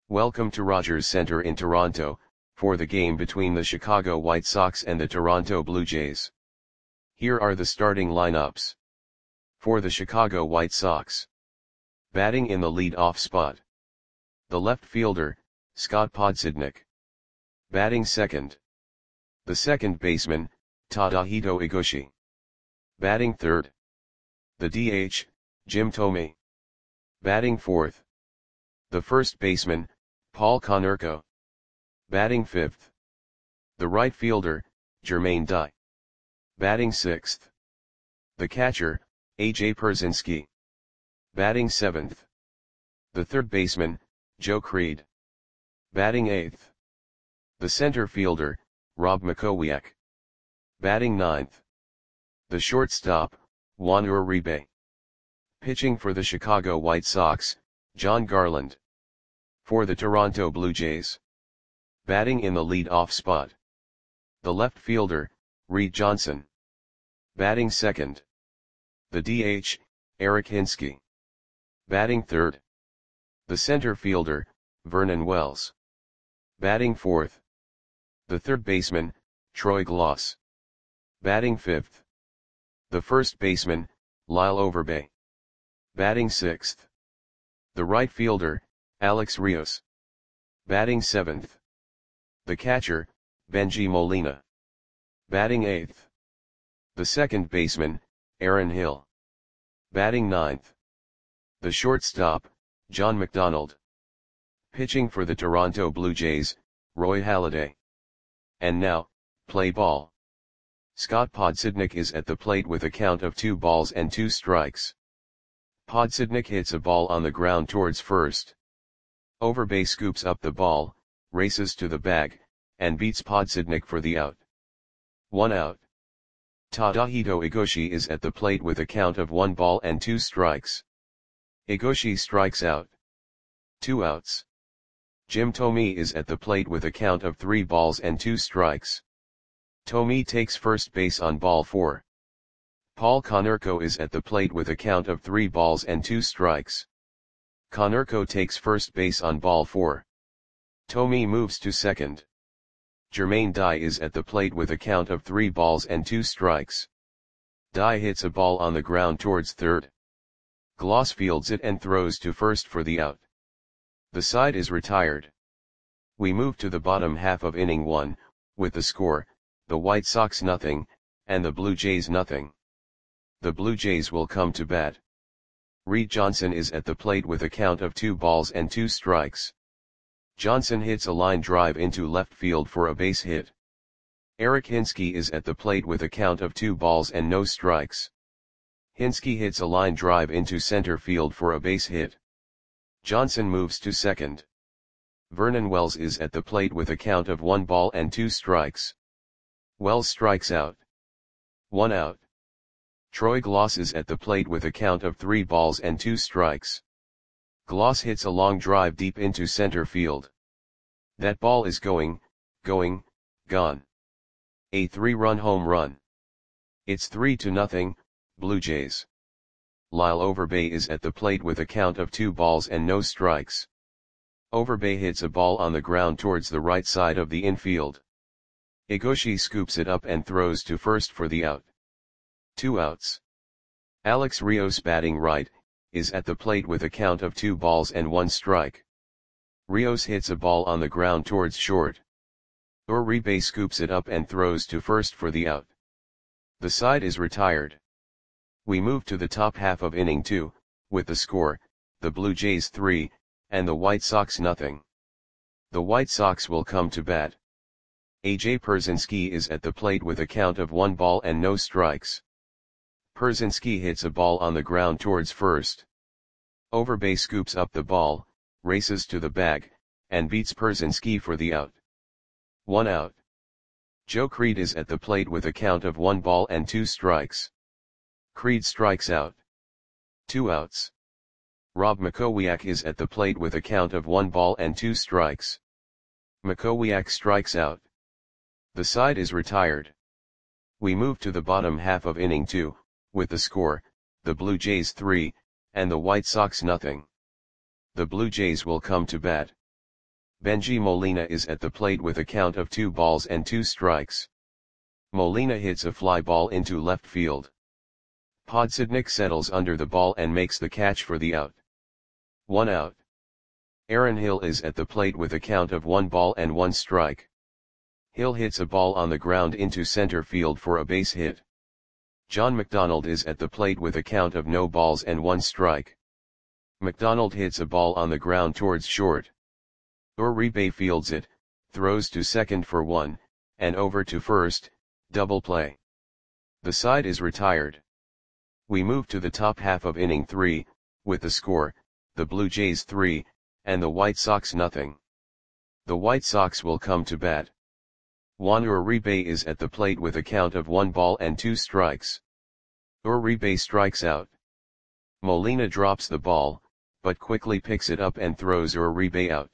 Welcome to Rogers Center in Toronto, for the game between the Chicago White Sox and the Toronto Blue Jays. Here are the starting lineups. For the Chicago White Sox. Batting in the lead-off spot. The left fielder, Scott Podsednik. Batting second. The second baseman, Tadahito Iguchi. Batting third. The DH, Jim Thome. Batting fourth. The first baseman, Paul Konerko. Batting fifth. The right fielder, Jermaine Dye. Batting sixth. The catcher, A.J. Pierzynski. Batting seventh. The third baseman, Joe Creed. Batting eighth. The center fielder, Rob Makowiak. Batting ninth. The shortstop, Juan Uribe. Pitching for the Chicago White Sox, John Garland. For the Toronto Blue Jays. Batting in the lead-off spot. The left fielder, Reed Johnson. Batting second. The DH, Eric Hinske. Batting third. The center fielder, Vernon Wells. Batting fourth. The third baseman, Troy Glaus. Batting fifth. The first baseman, Lyle Overbay. Batting sixth. The right fielder, Alex Rios. Batting seventh. The catcher, Benji Molina. Batting eighth. The second baseman, Aaron Hill. Batting ninth. The shortstop, John McDonald. Pitching for the Toronto Blue Jays, Roy Halladay. And now, play ball. Scott Podsednik is at the plate with a count of 2 balls and 2 strikes. Podsednik hits a ball on the ground towards first. Overbay scoops up the ball, races to the bag, and beats Podsednik for the out. 1 out. Tadahito Iguchi is at the plate with a count of 1 ball and 2 strikes. Iguchi strikes out. 2 outs. Jim Thome is at the plate with a count of 3 balls and 2 strikes. Thome takes first base on ball 4. Paul Konerko is at the plate with a count of 3 balls and 2 strikes. Konerko takes first base on ball 4. Thome moves to second. Jermaine Dye is at the plate with a count of 3 balls and 2 strikes. Dye hits a ball on the ground towards third. Glaus fields it and throws to first for the out. The side is retired. We move to the bottom half of inning 1, with the score, the White Sox 0, and the Blue Jays 0. The Blue Jays will come to bat. Reed Johnson is at the plate with a count of 2 balls and 2 strikes. Johnson hits a line drive into left field for a base hit. Eric Hinske is at the plate with a count of 2 balls and no strikes. Hinske hits a line drive into center field for a base hit. Johnson moves to second. Vernon Wells is at the plate with a count of 1 ball and 2 strikes. Wells strikes out. 1 out. Troy Glaus is at the plate with a count of 3 balls and 2 strikes. Glaus hits a long drive deep into center field. That ball is gone. A 3-run home run. It's 3-0, Blue Jays. Lyle Overbay is at the plate with a count of 2 balls and no strikes. Overbay hits a ball on the ground towards the right side of the infield. Iguchi scoops it up and throws to first for the out. 2 outs. Alex Rios, batting right, is at the plate with a count of 2 balls and 1 strike. Rios hits a ball on the ground towards short. Uribe scoops it up and throws to first for the out. The side is retired. We move to the top half of inning 2, with the score, the Blue Jays 3, and the White Sox 0. The White Sox will come to bat. A.J. Pierzynski is at the plate with a count of 1 ball and no strikes. Pierzynski hits a ball on the ground towards first. Overbay scoops up the ball, races to the bag, and beats Pierzynski for the out. 1 out. Joe Creed is at the plate with a count of 1 ball and 2 strikes. Creed strikes out. 2 outs. Rob Makowiak is at the plate with a count of 1 ball and 2 strikes. Makowiak strikes out. The side is retired. We move to the bottom half of inning 2, with the score, the Blue Jays 3, and the White Sox 0. The Blue Jays will come to bat. Benji Molina is at the plate with a count of 2 balls and 2 strikes. Molina hits a fly ball into left field. Podsednik settles under the ball and makes the catch for the out. 1 out. Aaron Hill is at the plate with a count of 1 ball and 1 strike. Hill hits a ball on the ground into center field for a base hit. John McDonald is at the plate with a count of no balls and 1 strike. McDonald hits a ball on the ground towards short. Uribe fields it, throws to second for 1, and over to first, double play. The side is retired. We move to the top half of inning 3, with the score, the Blue Jays 3, and the White Sox nothing. The White Sox will come to bat. Juan Uribe is at the plate with a count of 1 ball and 2 strikes. Uribe strikes out. Molina drops the ball, but quickly picks it up and throws Uribe out.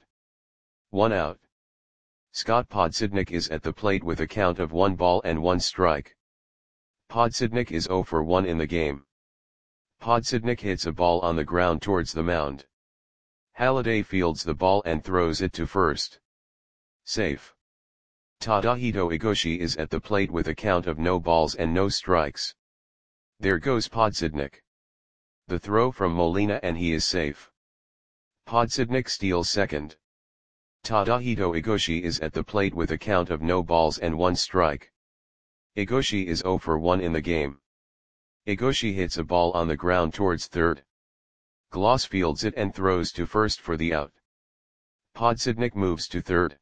1 out. Scott Podsednik is at the plate with a count of 1 ball and 1 strike. Podsednik is 0 for 1 in the game. Podsednik hits a ball on the ground towards the mound. Halladay fields the ball and throws it to first. Safe. Tadahito Igoshi is at the plate with a count of no balls and no strikes. There goes Podsednik. The throw from Molina and he is safe. Podsednik steals second. Tadahito Igoshi is at the plate with a count of no balls and 1 strike. Igoshi is 0 for 1 in the game. Igoshi hits a ball on the ground towards third. Gloss fields it and throws to first for the out. Podsednik moves to third.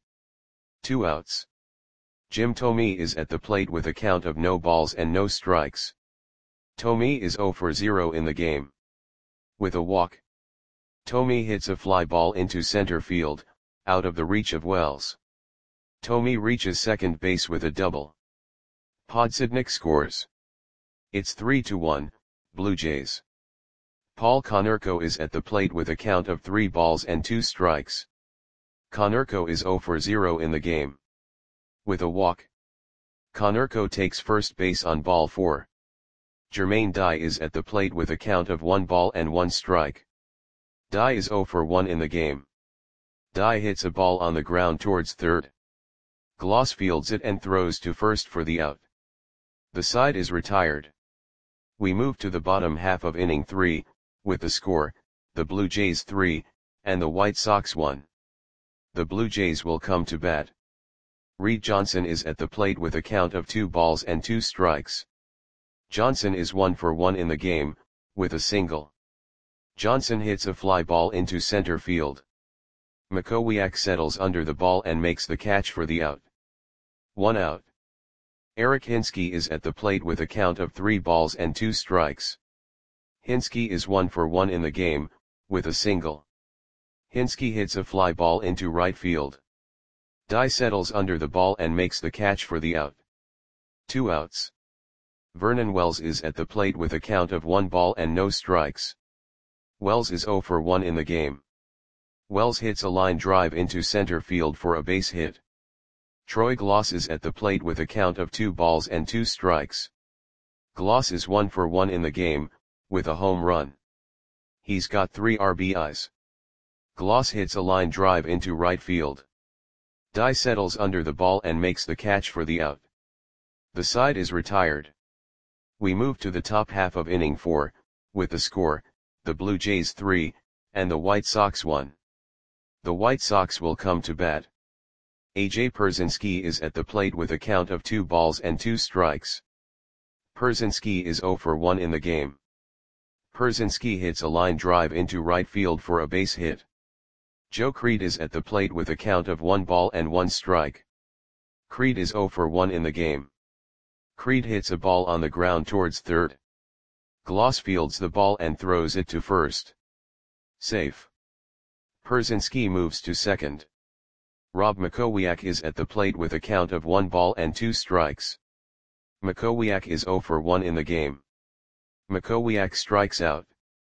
2 outs. Jim Thome is at the plate with a count of no balls and no strikes. Thome is 0 for 0 in the game. With a walk, Thome hits a fly ball into center field, out of the reach of Wells. Thome reaches second base with a double. Podsednik scores. It's 3-1, Blue Jays. Paul Konerko is at the plate with a count of 3 balls and 2 strikes. Konerko is 0 for 0 in the game. With a walk, Konerko takes first base on ball 4. Jermaine Dye is at the plate with a count of 1 ball and 1 strike. Dye is 0 for 1 in the game. Dye hits a ball on the ground towards third. Gloss fields it and throws to first for the out. The side is retired. We move to the bottom half of inning 3, with the score, the Blue Jays 3, and the White Sox 1. The Blue Jays will come to bat. Reed Johnson is at the plate with a count of 2 balls and 2 strikes. Johnson is 1 for 1 in the game, with a single. Johnson hits a fly ball into center field. Makowiak settles under the ball and makes the catch for the out. 1 out. Eric Hinske is at the plate with a count of 3 balls and 2 strikes. Hinske is 1 for 1 in the game, with a single. Hinske hits a fly ball into right field. Dye settles under the ball and makes the catch for the out. 2 outs. Vernon Wells is at the plate with a count of 1 ball and no strikes. Wells is 0 for 1 in the game. Wells hits a line drive into center field for a base hit. Troy Gloss is at the plate with a count of 2 balls and 2 strikes. Gloss is 1 for 1 in the game, with a home run. He's got 3 RBIs. Gloss hits a line drive into right field. Dye settles under the ball and makes the catch for the out. The side is retired. We move to the top half of inning 4, with the score, the Blue Jays 3, and the White Sox 1. The White Sox will come to bat. A.J. Pierzynski is at the plate with a count of 2 balls and 2 strikes. Pierzynski is 0 for 1 in the game. Pierzynski hits a line drive into right field for a base hit. Joe Creed is at the plate with a count of 1 ball and 1 strike. Creed is 0 for 1 in the game. Creed hits a ball on the ground towards third. Gloss fields the ball and throws it to first. Safe. Pierzynski moves to second. Rob Makowiak is at the plate with a count of 1 ball and 2 strikes. Makowiak is 0 for 1 in the game. Makowiak strikes out.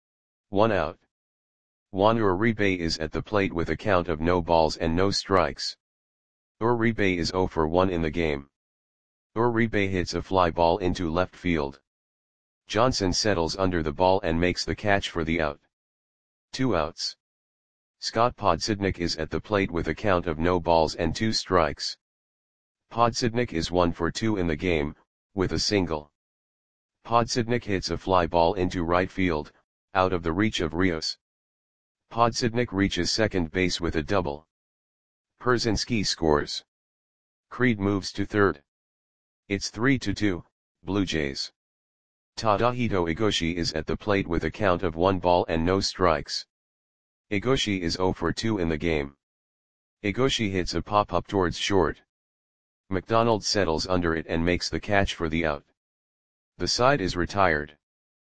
1 out. Juan Uribe is at the plate with a count of no balls and no strikes. Uribe is 0 for 1 in the game. Uribe hits a fly ball into left field. Johnson settles under the ball and makes the catch for the out. 2 outs. Scott Podsednik is at the plate with a count of no balls and 2 strikes. Podsednik is 1 for 2 in the game, with a single. Podsednik hits a fly ball into right field, out of the reach of Rios. Podsednik reaches second base with a double. Pierzynski scores. Creed moves to third. It's 3-2, Blue Jays. Tadahito Igoshi is at the plate with a count of 1 ball and no strikes. Igoshi is 0 for 2 in the game. Igoshi hits a pop-up towards short. McDonald settles under it and makes the catch for the out. The side is retired.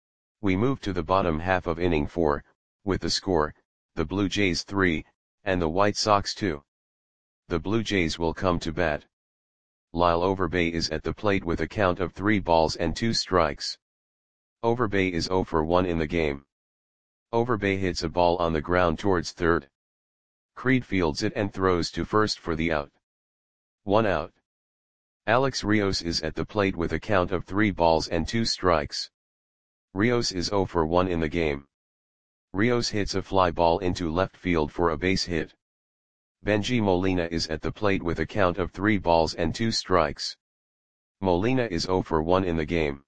We move to the bottom half of inning 4, with the score, the Blue Jays 3, and the White Sox 2. The Blue Jays will come to bat. Lyle Overbay is at the plate with a count of 3 balls and 2 strikes. Overbay is 0 for 1 in the game. Overbay hits a ball on the ground towards third. Creed fields it and throws to first for the out. 1 out. Alex Rios is at the plate with a count of 3 balls and 2 strikes. Rios is 0 for 1 in the game. Rios hits a fly ball into left field for a base hit. Benji Molina is at the plate with a count of 3 balls and 2 strikes. Molina is 0 for 1 in the game.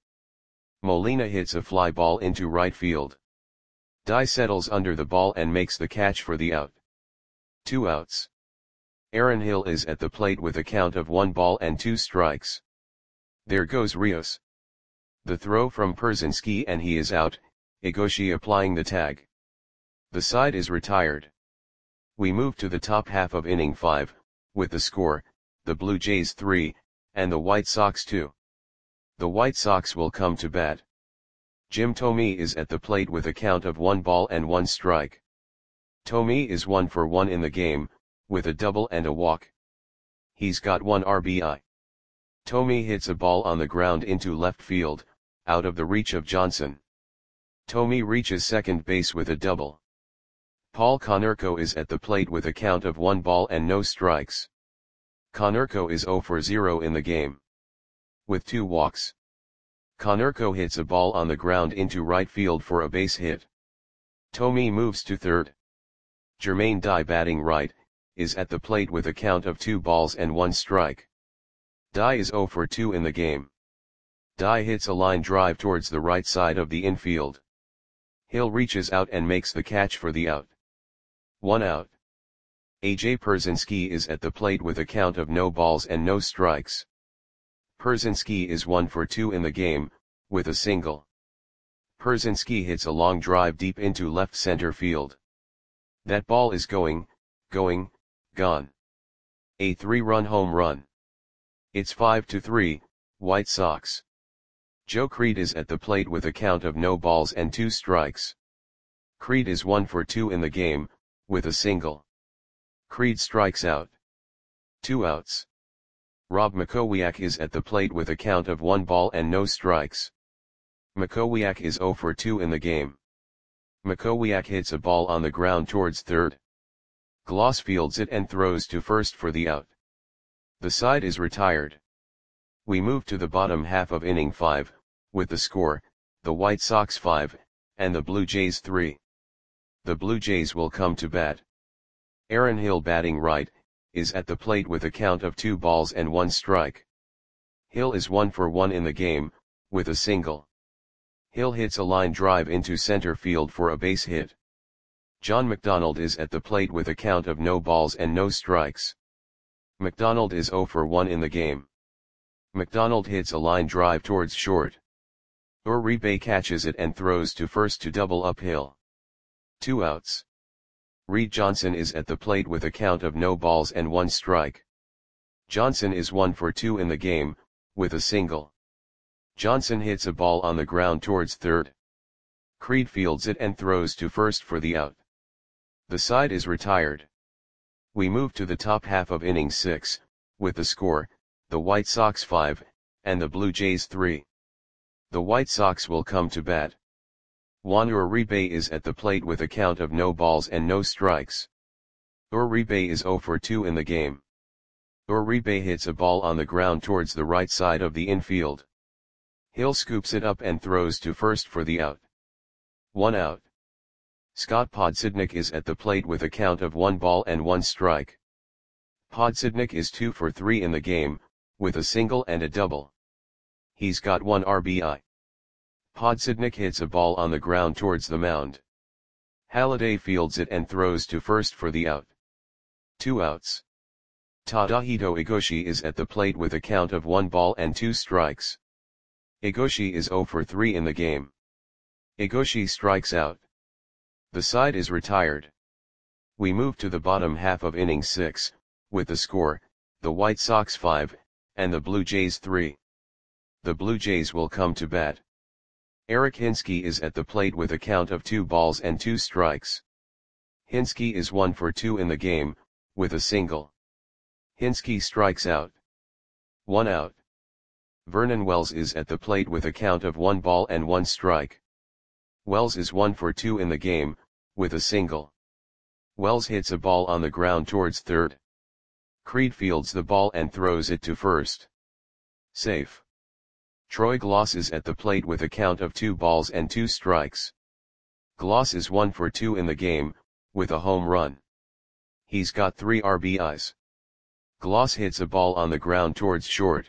Molina hits a fly ball into right field. Dye settles under the ball and makes the catch for the out. 2 outs. Aaron Hill is at the plate with a count of 1 ball and 2 strikes. There goes Rios. The throw from Pierzynski and he is out, Igoshi applying the tag. The side is retired. We move to the top half of inning 5, with the score, the Blue Jays 3, and the White Sox 2. The White Sox will come to bat. Jim Thome is at the plate with a count of 1 ball and 1 strike. Thome is 1 for 1 in the game, with a double and a walk. He's got 1 RBI. Thome hits a ball on the ground into left field, out of the reach of Johnson. Thome reaches second base with a double. Paul Konerko is at the plate with a count of 1 ball and no strikes. Konerko is 0 for 0 in the game. With 2 walks. Konerko hits a ball on the ground into right field for a base hit. Thome moves to third. Jermaine Dye, batting right, is at the plate with a count of 2 balls and 1 strike. Dye is 0 for 2 in the game. Dye hits a line drive towards the right side of the infield. Hill reaches out and makes the catch for the out. 1 out. AJ Pierzynski is at the plate with a count of no balls and no strikes. Pierzynski is 1 for 2 in the game, with a single. Pierzynski hits a long drive deep into left center field. That ball is going, gone. A 3-run home run. It's 5-3, White Sox. Joe Creed is at the plate with a count of no balls and 2 strikes. Creed is 1 for 2 in the game, with a single. Creed strikes out. 2 outs. Rob Makowiak is at the plate with a count of 1 ball and no strikes. Makowiak is 0 for 2 in the game. Makowiak hits a ball on the ground towards third. Gloss fields it and throws to first for the out. The side is retired. We move to the bottom half of inning 5, with the score, the White Sox 5, and the Blue Jays 3. The Blue Jays will come to bat. Aaron Hill, batting right, is at the plate with a count of 2 balls and 1 strike. Hill is 1 for 1 in the game, with a single. Hill hits a line drive into center field for a base hit. John McDonald is at the plate with a count of no balls and no strikes. McDonald is 0 for 1 in the game. McDonald hits a line drive towards short. Uribe catches it and throws to first to double up Hill. 2 outs. Reed Johnson is at the plate with a count of no balls and 1 strike. Johnson is 1 for 2 in the game, with a single. Johnson hits a ball on the ground towards third. Creed fields it and throws to first for the out. The side is retired. We move to the top half of inning 6, with the score, the White Sox 5, and the Blue Jays 3. The White Sox will come to bat. Juan Uribe is at the plate with a count of no balls and no strikes. Uribe is 0 for 2 in the game. Uribe hits a ball on the ground towards the right side of the infield. Hill scoops it up and throws to first for the out. 1 out. Scott Podsednik is at the plate with a count of 1 ball and 1 strike. Podsednik is 2 for 3 in the game, with a single and a double. He's got 1 RBI. Podsednik hits a ball on the ground towards the mound. Halladay fields it and throws to first for the out. 2 outs. Tadahito Igoshi is at the plate with a count of 1 ball and 2 strikes. Igoshi is 0 for 3 in the game. Igoshi strikes out. The side is retired. We move to the bottom half of inning 6, with the score, the White Sox 5, and the Blue Jays 3. The Blue Jays will come to bat. Eric Hinske is at the plate with a count of 2 balls and 2 strikes. Hinske is 1 for 2 in the game, with a single. Hinske strikes out. 1 out. Vernon Wells is at the plate with a count of 1 ball and 1 strike. Wells is 1 for 2 in the game, with a single. Wells hits a ball on the ground towards third. Creed fields the ball and throws it to first. Safe. Troy Gloss is at the plate with a count of 2 balls and 2 strikes. Gloss is 1 for 2 in the game, with a home run. He's got 3 RBIs. Gloss hits a ball on the ground towards short.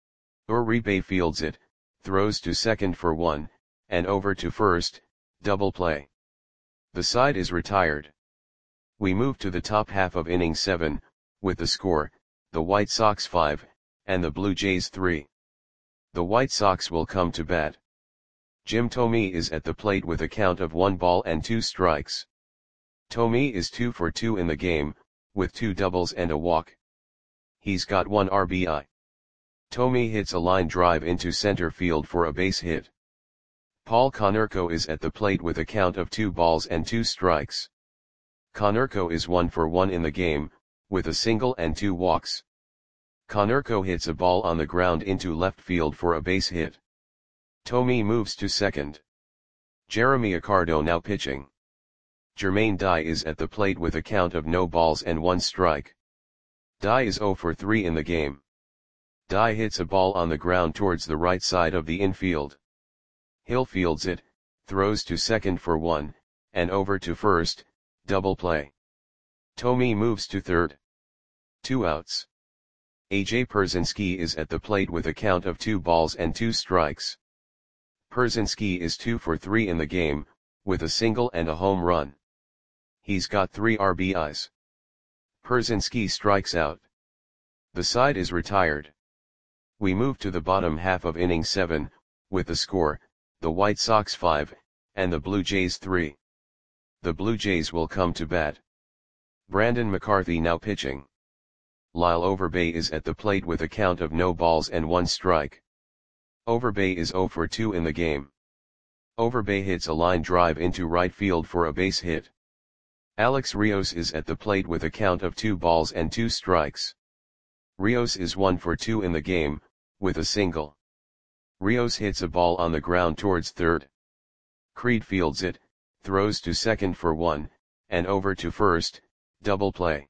Uribe fields it, throws to second for 1, and over to first, double play. The side is retired. We move to the top half of inning 7, with the score, the White Sox 5, and the Blue Jays 3. The White Sox will come to bat. Jim Thome is at the plate with a count of 1 ball and 2 strikes. Thome is 2 for 2 in the game, with 2 doubles and a walk. He's got 1 RBI. Thome hits a line drive into center field for a base hit. Paul Konerko is at the plate with a count of 2 balls and 2 strikes. Konerko is 1 for 1 in the game, with a single and 2 walks. Konerko hits a ball on the ground into left field for a base hit. Thome moves to second. Jeremy Accardo now pitching. Jermaine Dye is at the plate with a count of no balls and 1 strike. Dye is 0 for 3 in the game. Dye hits a ball on the ground towards the right side of the infield. Hill fields it, throws to second for 1, and over to first, double play. Thome moves to third. 2 outs. AJ Pierzynski is at the plate with a count of 2 balls and 2 strikes. Pierzynski is 2 for 3 in the game, with a single and a home run. He's got 3 RBIs. Pierzynski strikes out. The side is retired. We move to the bottom half of inning 7, with the score, the White Sox 5, and the Blue Jays 3. The Blue Jays will come to bat. Brandon McCarthy now pitching. Lyle Overbay is at the plate with a count of no balls and 1 strike. Overbay is 0 for 2 in the game. Overbay hits a line drive into right field for a base hit. Alex Rios is at the plate with a count of 2 balls and 2 strikes. Rios is 1 for 2 in the game, with a single. Rios hits a ball on the ground towards third. Creed fields it, throws to second for 1, and over to first, double play.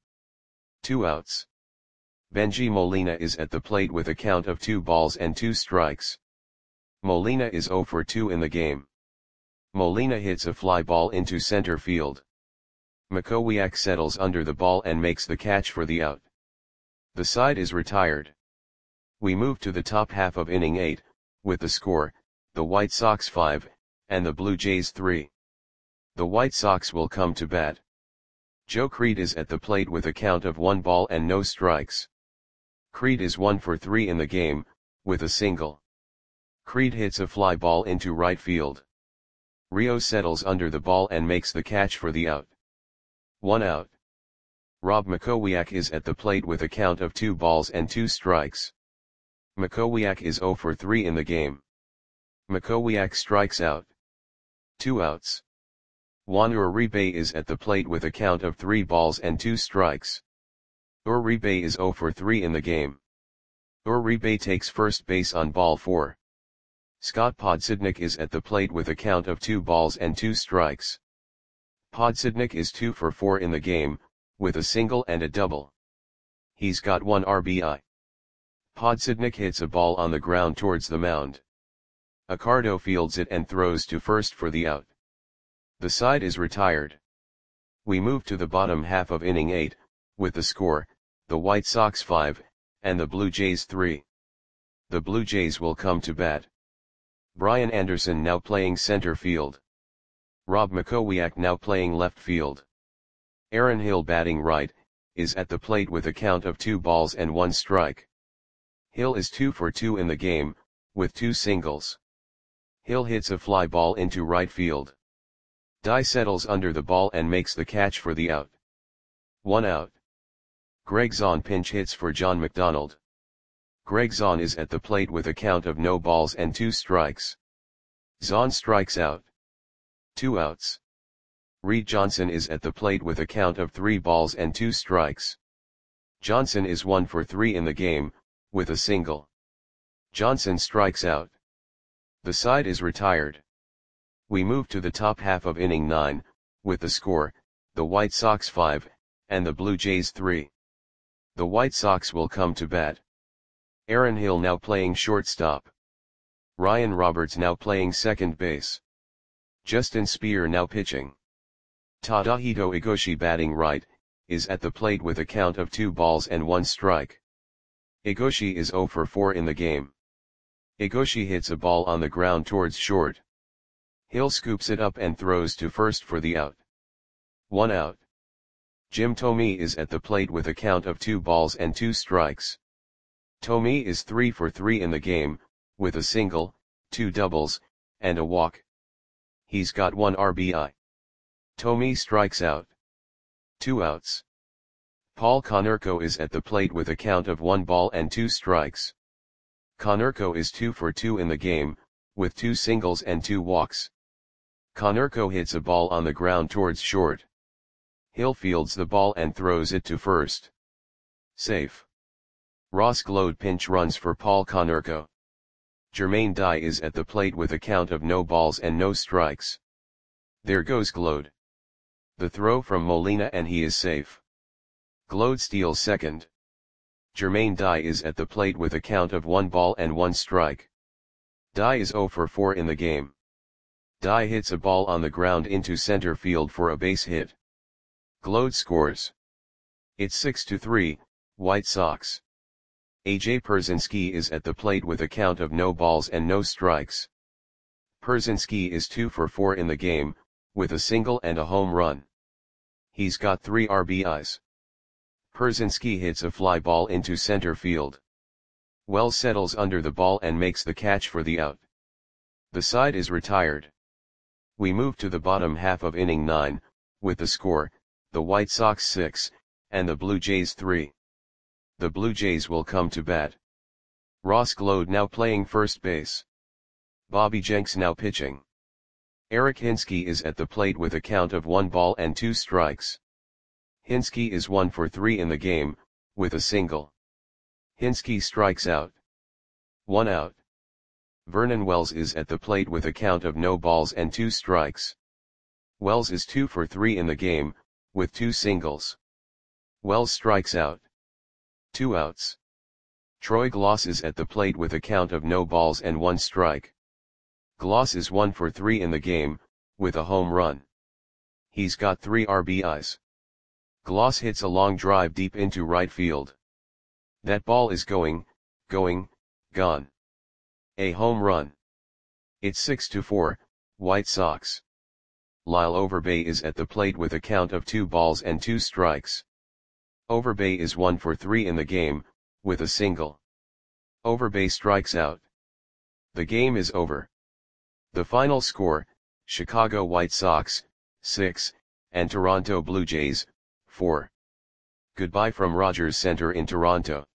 2 outs. Benji Molina is at the plate with a count of 2 balls and 2 strikes. Molina is 0 for 2 in the game. Molina hits a fly ball into center field. Makowiak settles under the ball and makes the catch for the out. The side is retired. We move to the top half of inning 8, with the score, the White Sox 5, and the Blue Jays 3. The White Sox will come to bat. Joe Creed is at the plate with a count of 1 ball and no strikes. Creed is 1 for 3 in the game, with a single. Creed hits a fly ball into right field. Rio settles under the ball and makes the catch for the out. 1 out. Rob Makowiak is at the plate with a count of 2 balls and 2 strikes. Makowiak is 0 for 3 in the game. Makowiak strikes out. 2 outs. Juan Uribe is at the plate with a count of 3 balls and 2 strikes. Uribe is 0 for 3 in the game. Uribe takes first base on ball 4. Scott Podsednik is at the plate with a count of 2 balls and 2 strikes. Podsednik is 2 for 4 in the game, with a single and a double. He's got 1 RBI. Podsednik hits a ball on the ground towards the mound. Accardo fields it and throws to first for the out. The side is retired. We move to the bottom half of inning 8, with the score, the White Sox 5, and the Blue Jays 3. The Blue Jays will come to bat. Brian Anderson now playing center field. Rob Makowiak now playing left field. Aaron Hill batting right, is at the plate with a count of 2 balls and 1 strike. Hill is 2 for 2 in the game, with 2 singles. Hill hits a fly ball into right field. Dye settles under the ball and makes the catch for the out. 1 out. Greg Zahn pinch hits for John McDonald. Greg Zahn is at the plate with a count of no balls and 2 strikes. Zahn strikes out. 2 outs. Reed Johnson is at the plate with a count of 3 balls and 2 strikes. Johnson is 1 for 3 in the game, with a single. Johnson strikes out. The side is retired. We move to the top half of inning 9, with the score, the White Sox 5, and the Blue Jays 3. The White Sox will come to bat. Aaron Hill now playing shortstop. Ryan Roberts now playing second base. Justin Speer now pitching. Tadahito Igoshi batting right, is at the plate with a count of 2 balls and 1 strike. Igoshi is 0 for 4 in the game. Igoshi hits a ball on the ground towards short. Hill scoops it up and throws to first for the out. 1 out. Jim Thome is at the plate with a count of 2 balls and 2 strikes. Thome is 3 for 3 in the game, with a single, 2 doubles, and a walk. He's got 1 RBI. Thome strikes out. 2 outs. Paul Konerko is at the plate with a count of 1 ball and 2 strikes. Konerko is 2 for 2 in the game, with 2 singles and 2 walks. Konerko hits a ball on the ground towards short. Hill fields the ball and throws it to first. Safe. Ross Glode pinch runs for Paul Konerko. Jermaine Dye is at the plate with a count of no balls and no strikes. There goes Glode. The throw from Molina and he is safe. Glode steals second. Jermaine Dye is at the plate with a count of 1 ball and 1 strike. Dye is 0 for 4 in the game. Dye hits a ball on the ground into center field for a base hit. Glode scores. It's 6-3, White Sox. AJ Pierzynski is at the plate with a count of no balls and no strikes. Pierzynski is 2 for 4 in the game, with a single and a home run. He's got 3 RBIs. Pierzynski hits a fly ball into center field. Wells settles under the ball and makes the catch for the out. The side is retired. We move to the bottom half of inning 9, with the score, the White Sox 6, and the Blue Jays 3. The Blue Jays will come to bat. Ross Glode now playing first base. Bobby Jenks now pitching. Eric Hinske is at the plate with a count of 1 ball and 2 strikes. Hinske is 1 for 3 in the game, with a single. Hinske strikes out. 1 out. Vernon Wells is at the plate with a count of no balls and 2 strikes. Wells is 2 for 3 in the game, with 2 singles. Wells strikes out. 2 outs. Troy Gloss is at the plate with a count of no balls and 1 strike. Gloss is 1 for 3 in the game, with a home run. He's got 3 RBIs. Gloss hits a long drive deep into right field. That ball is going, gone. A home run. It's 6-4, White Sox. Lyle Overbay is at the plate with a count of 2 balls and 2 strikes. Overbay is 1 for 3 in the game, with a single. Overbay strikes out. The game is over. The final score, Chicago White Sox, 6, and Toronto Blue Jays, 4. Goodbye from Rogers Center in Toronto.